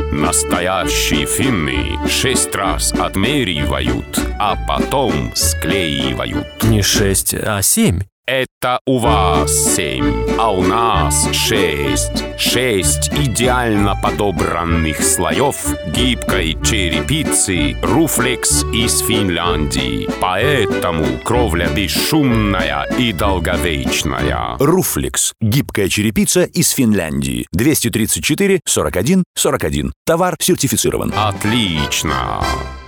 Настоящие финны 6 раз отмеривают, а потом склеивают. Не 6, а 7. Это у вас 7, а у нас 6. 6 идеально подобранных слоев гибкой черепицы Руфлекс из Финляндии. Поэтому кровля бесшумная и долговечная. Руфлекс. Гибкая черепица из Финляндии. 234 41 41. Товар сертифицирован. Отлично!